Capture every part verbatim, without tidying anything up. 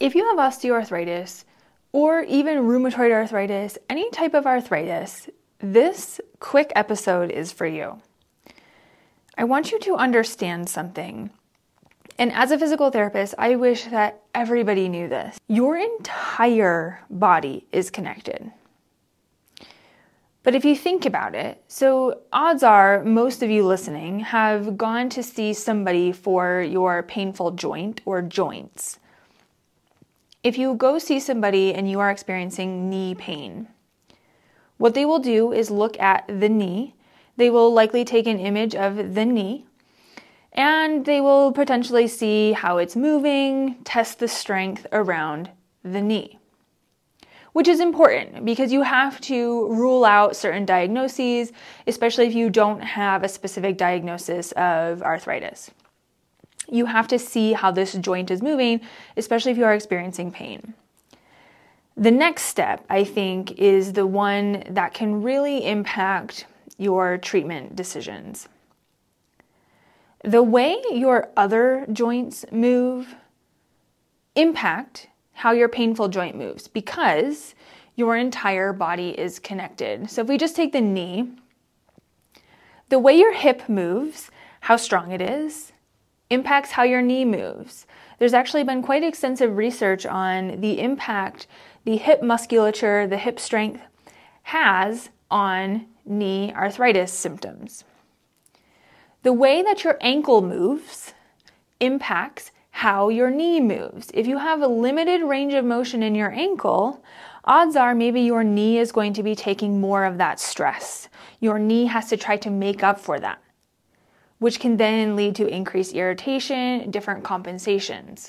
If you have osteoarthritis or even rheumatoid arthritis, any type of arthritis, this quick episode is for you. I want you to understand something. And as a physical therapist, I wish that everybody knew this. Your entire body is connected. But if you think about it, so odds are most of you listening have gone to see somebody for your painful joint or joints. If you go see somebody and you are experiencing knee pain, what they will do is look at the knee. They will likely take an image of the knee, and they will potentially see how it's moving, test the strength around the knee, which is important because you have to rule out certain diagnoses, especially if you don't have a specific diagnosis of arthritis. You have to see how this joint is moving, especially if you are experiencing pain. The next step, I think, is the one that can really impact your treatment decisions. The way your other joints move impact how your painful joint moves because your entire body is connected. So if we just take the knee, the way your hip moves, how strong it is, impacts how your knee moves. There's actually been quite extensive research on the impact the hip musculature, the hip strength has on knee arthritis symptoms. The way that your ankle moves impacts how your knee moves. If you have a limited range of motion in your ankle, odds are maybe your knee is going to be taking more of that stress. Your knee has to try to make up for that, which can then lead to increased irritation, different compensations.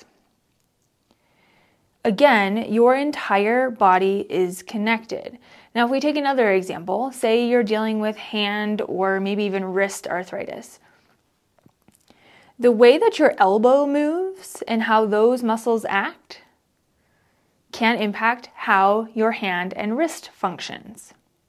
Again, your entire body is connected. Now, if we take another example, say you're dealing with hand or maybe even wrist arthritis. The way that your elbow moves and how those muscles act can impact how your hand and wrist functions.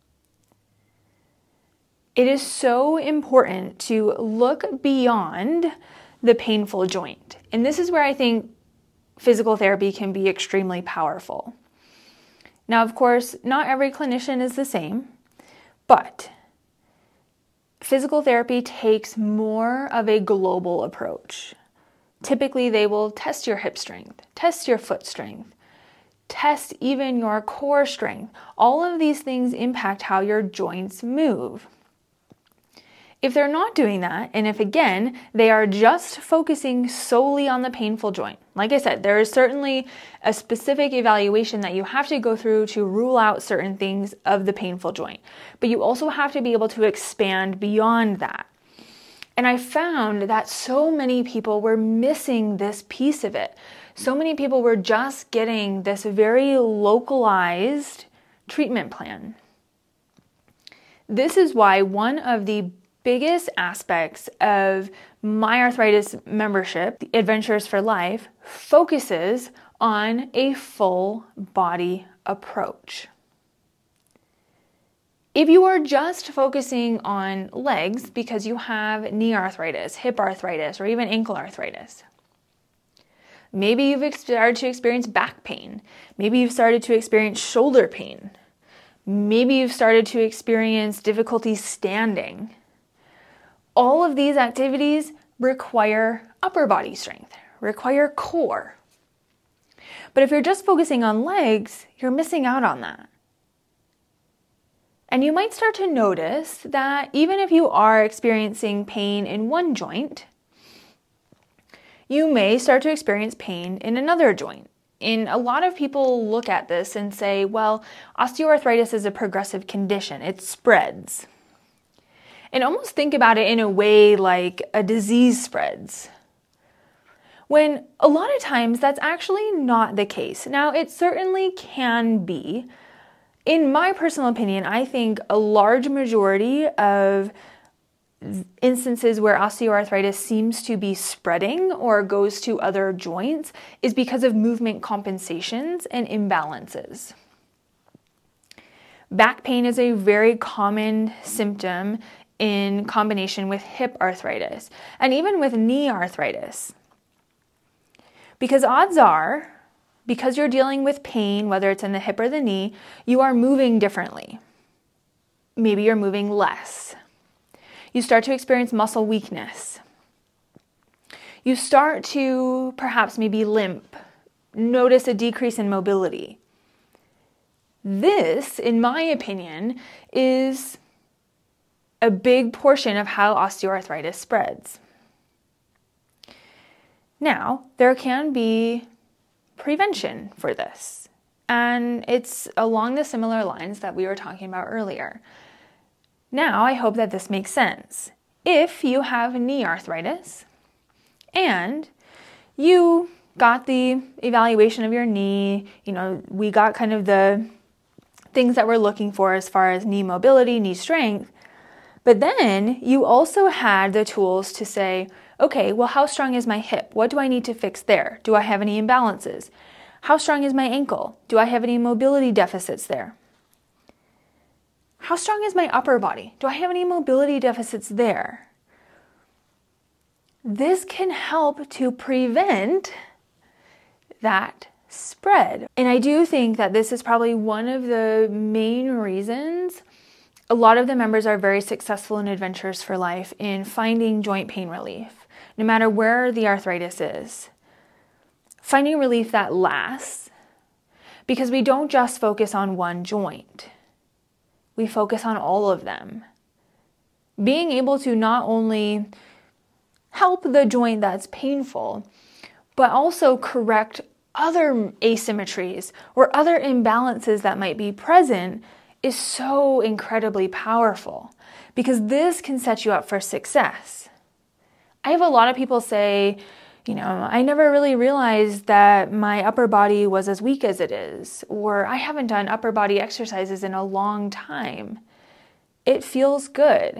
It is so important to look beyond the painful joint. And this is where I think physical therapy can be extremely powerful. Now, of course, not every clinician is the same, but physical therapy takes more of a global approach. Typically, they will test your hip strength, test your foot strength, test even your core strength. All of these things impact how your joints move. If they're not doing that, and if again, they are just focusing solely on the painful joint, like I said, there is certainly a specific evaluation that you have to go through to rule out certain things of the painful joint, but you also have to be able to expand beyond that. And I found that so many people were missing this piece of it. So many people were just getting this very localized treatment plan. This is why one of the biggest aspects of my arthritis membership, the Adventures for Life, focuses on a full body approach. If you are just focusing on legs because you have knee arthritis, hip arthritis, or even ankle arthritis, maybe you've started to experience back pain. Maybe you've started to experience shoulder pain. Maybe you've started to experience difficulty standing. All of these activities require upper body strength, require core. But if you're just focusing on legs, you're missing out on that. And you might start to notice that even if you are experiencing pain in one joint, you may start to experience pain in another joint. And a lot of people look at this and say, well, osteoarthritis is a progressive condition. It spreads. And almost think about it in a way like a disease spreads, when a lot of times that's actually not the case. Now, it certainly can be. In my personal opinion, I think a large majority of instances where osteoarthritis seems to be spreading or goes to other joints is because of movement compensations and imbalances. Back pain is a very common symptom in combination with hip arthritis and even with knee arthritis. Because odds are because you're dealing with pain, whether it's in the hip or the knee, you are moving differently. Maybe you're moving less. You start to experience muscle weakness. You start to perhaps maybe limp, notice a decrease in mobility. This, in my opinion, is a big portion of how osteoarthritis spreads. Now, there can be prevention for this, and it's along the similar lines that we were talking about earlier. Now, I hope that this makes sense. If you have knee arthritis and you got the evaluation of your knee, you know, we got kind of the things that we're looking for as far as knee mobility, knee strength, but then you also had the tools to say, okay, well, how strong is my hip? What do I need to fix there? Do I have any imbalances? How strong is my ankle? Do I have any mobility deficits there? How strong is my upper body? Do I have any mobility deficits there? This can help to prevent that spread. And I do think that this is probably one of the main reasons a lot of the members are very successful in Adventures for Life in finding joint pain relief, no matter where the arthritis is. Finding relief that lasts, because we don't just focus on one joint. We focus on all of them. Being able to not only help the joint that's painful, but also correct other asymmetries or other imbalances that might be present is so incredibly powerful, because this can set you up for success. I have a lot of people say, you know, I never really realized that my upper body was as weak as it is, or I haven't done upper body exercises in a long time. It feels good.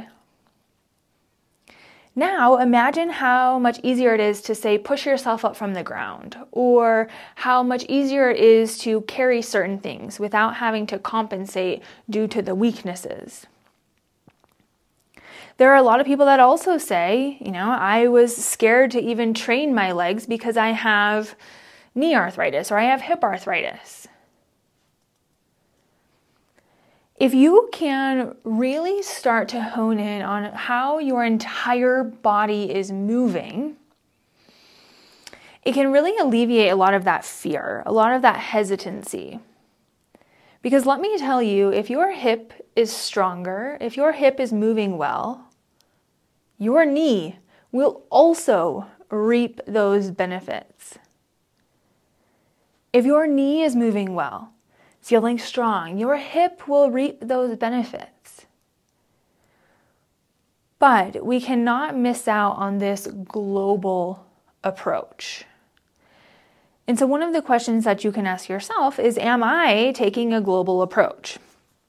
Now imagine how much easier it is to say push yourself up from the ground, or how much easier it is to carry certain things without having to compensate due to the weaknesses. There are a lot of people that also say, you know, I was scared to even train my legs because I have knee arthritis or I have hip arthritis. If you can really start to hone in on how your entire body is moving, it can really alleviate a lot of that fear, a lot of that hesitancy. Because let me tell you, if your hip is stronger, if your hip is moving well, your knee will also reap those benefits. If your knee is moving well, feeling strong, your hip will reap those benefits. But we cannot miss out on this global approach. And so one of the questions that you can ask yourself is, am I taking a global approach?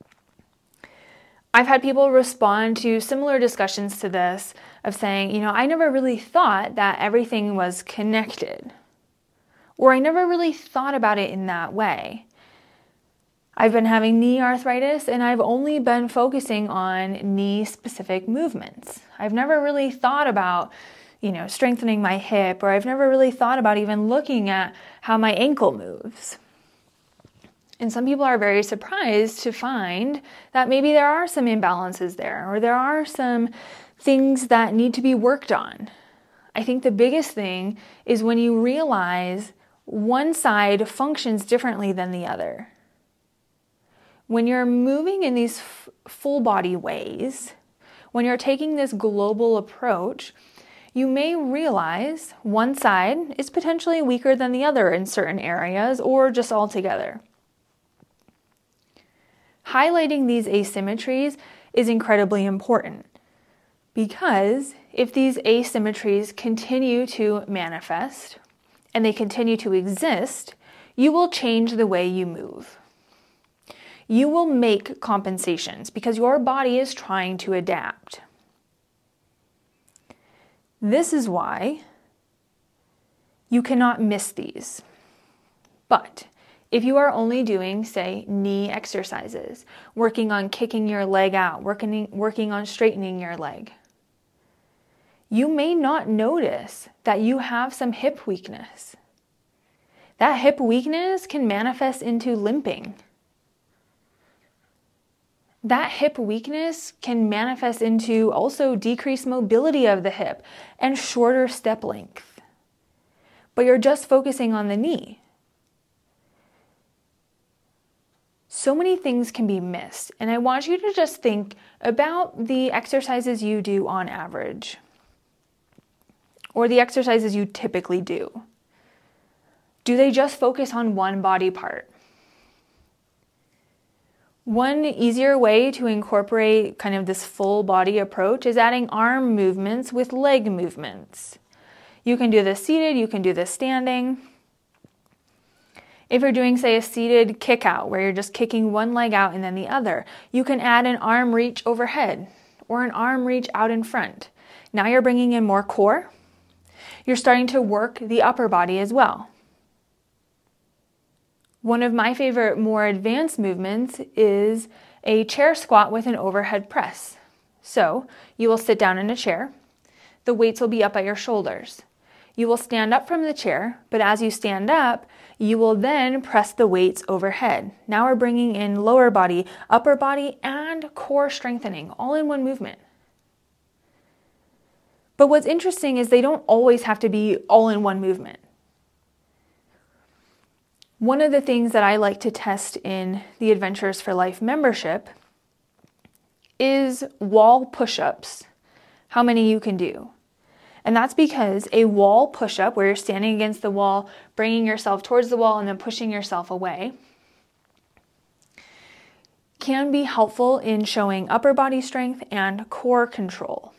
I've had people respond to similar discussions to this of saying, you know, I never really thought that everything was connected, or I never really thought about it in that way. I've been having knee arthritis and I've only been focusing on knee-specific movements. I've never really thought about, you know, strengthening my hip, or I've never really thought about even looking at how my ankle moves. And some people are very surprised to find that maybe there are some imbalances there, or there are some things that need to be worked on. I think the biggest thing is when you realize one side functions differently than the other. When you're moving in these f- full body ways, when you're taking this global approach, you may realize one side is potentially weaker than the other in certain areas, or just altogether. Highlighting these asymmetries is incredibly important, because if these asymmetries continue to manifest and they continue to exist, you will change the way you move. You will make compensations because your body is trying to adapt. This is why you cannot miss these. But if you are only doing, say, knee exercises, working on kicking your leg out, working, working on straightening your leg, you may not notice that you have some hip weakness. That hip weakness can manifest into limping. That hip weakness can manifest into also decreased mobility of the hip and shorter step length. But you're just focusing on the knee. So many things can be missed, and I want you to just think about the exercises you do on average, or the exercises you typically do. Do they just focus on one body part? One easier way to incorporate kind of this full body approach is adding arm movements with leg movements. You can do this seated, you can do this standing. If you're doing, say, a seated kick out where you're just kicking one leg out and then the other, you can add an arm reach overhead or an arm reach out in front. Now you're bringing in more core. You're starting to work the upper body as well. One of my favorite more advanced movements is a chair squat with an overhead press. So you will sit down in a chair. The weights will be up at your shoulders. You will stand up from the chair, but as you stand up, you will then press the weights overhead. Now we're bringing in lower body, upper body, and core strengthening all in one movement. But what's interesting is they don't always have to be all in one movement. One of the things that I like to test in the Adventurers for Life membership is wall push-ups, how many you can do. And that's because a wall push-up, where you're standing against the wall, bringing yourself towards the wall and then pushing yourself away, can be helpful in showing upper body strength and core control.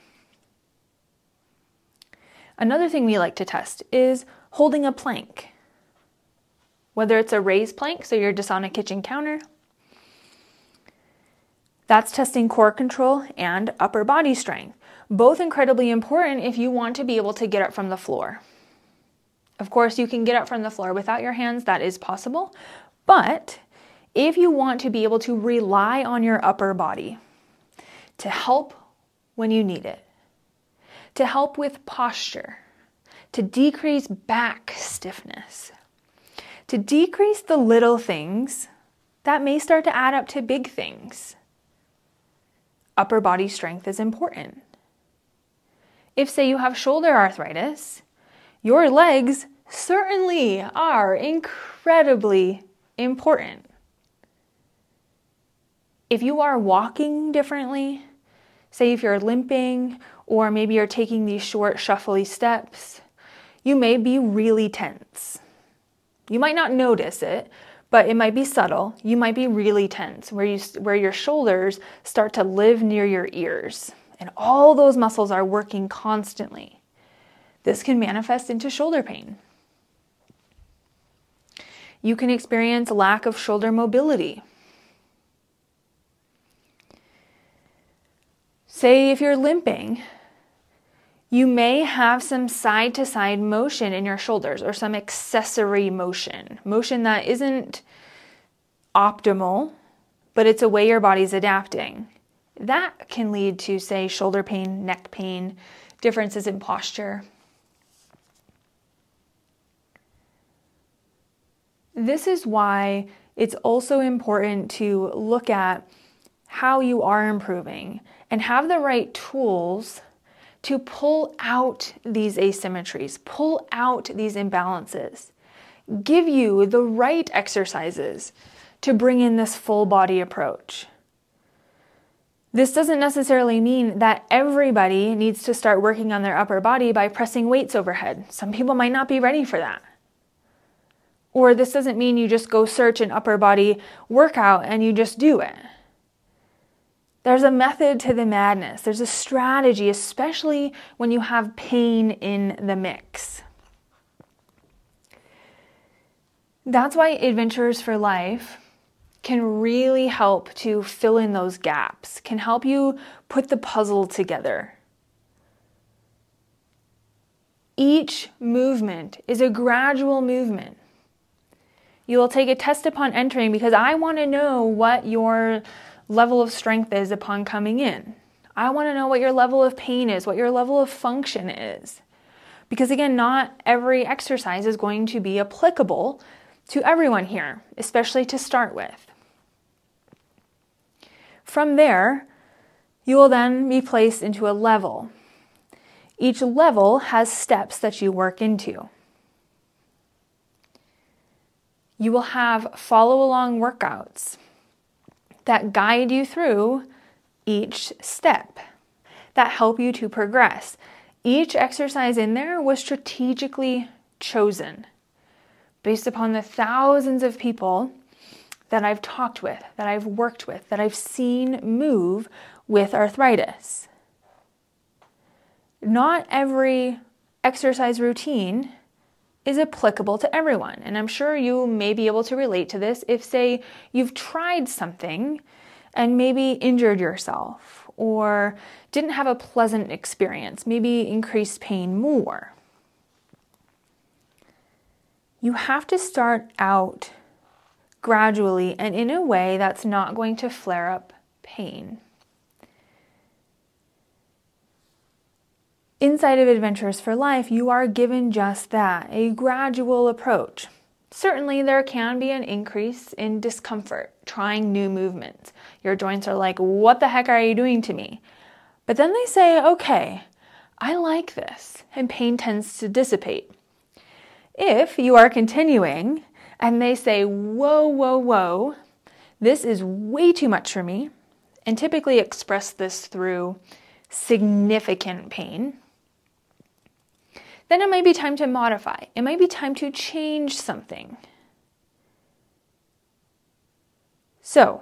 Another thing we like to test is holding a plank. Whether it's a raised plank, so you're just on a kitchen counter, that's testing core control and upper body strength. Both incredibly important if you want to be able to get up from the floor. Of course, you can get up from the floor without your hands, that is possible. But if you want to be able to rely on your upper body to help when you need it, to help with posture, to decrease back stiffness, to decrease the little things that may start to add up to big things, upper body strength is important. If, say, you have shoulder arthritis, your legs certainly are incredibly important. If you are walking differently, say if you're limping, or maybe you're taking these short, shuffly steps, you may be really tense. You might not notice it, but it might be subtle. You might be really tense, where you where your shoulders start to live near your ears, and all those muscles are working constantly. This can manifest into shoulder pain. You can experience lack of shoulder mobility. Say if you're limping, you may have some side-to-side motion in your shoulders, or some accessory motion, motion that isn't optimal, but it's a way your body's adapting. That can lead to, say, shoulder pain, neck pain, differences in posture. This is why it's also important to look at how you are improving and have the right tools to pull out these asymmetries, pull out these imbalances, give you the right exercises to bring in this full body approach. This doesn't necessarily mean that everybody needs to start working on their upper body by pressing weights overhead. Some people might not be ready for that. Or this doesn't mean you just go search an upper body workout and you just do it. There's a method to the madness. There's a strategy, especially when you have pain in the mix. That's why Adventurers for Life can really help to fill in those gaps, can help you put the puzzle together. Each movement is a gradual movement. You will take a test upon entering, because I want to know what your level of strength is upon coming in. I want to know what your level of pain is, what your level of function is. Because again, not every exercise is going to be applicable to everyone here, especially to start with. From there, you will then be placed into a level. Each level has steps that you work into. You will have follow-along workouts that guide you through each step, that help you to progress. Each exercise in there was strategically chosen based upon the thousands of people that I've talked with, that I've worked with, that I've seen move with arthritis. Not every exercise routine is applicable to everyone. And I'm sure you may be able to relate to this if, say, you've tried something and maybe injured yourself or didn't have a pleasant experience, maybe increased pain more. You have to start out gradually and in a way that's not going to flare up pain. Inside of Adventures for Life, you are given just that, a gradual approach. Certainly, there can be an increase in discomfort trying new movements. Your joints are like, what the heck are you doing to me? But then they say, okay, I like this, and pain tends to dissipate. If you are continuing and they say, whoa, whoa, whoa, this is way too much for me, and typically express this through significant pain, then it might be time to modify. It might be time to change something. So,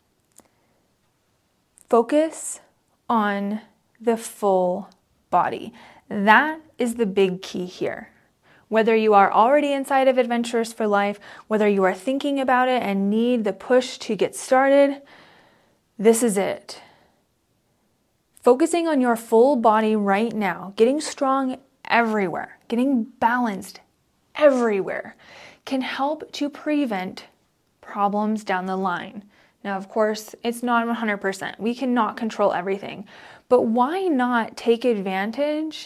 focus on the full body. That is the big key here. Whether you are already inside of Adventures for Life, whether you are thinking about it and need the push to get started, this is it. Focusing on your full body right now, getting strong everywhere, getting balanced everywhere, can help to prevent problems down the line. Now, of course, it's not one hundred percent. We cannot control everything. But why not take advantage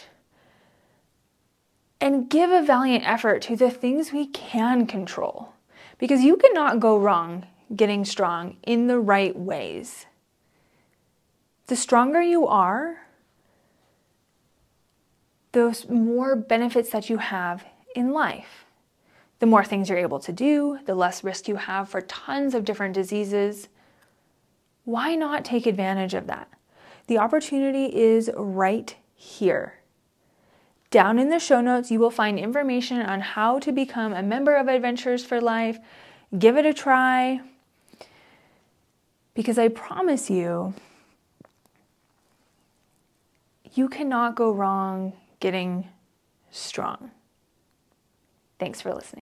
and give a valiant effort to the things we can control? Because you cannot go wrong getting strong in the right ways. The stronger you are, the more benefits that you have in life. The more things you're able to do, the less risk you have for tons of different diseases. Why not take advantage of that? The opportunity is right here. Down in the show notes, you will find information on how to become a member of Adventures for Life. Give it a try, because I promise you, you cannot go wrong getting strong. Thanks for listening.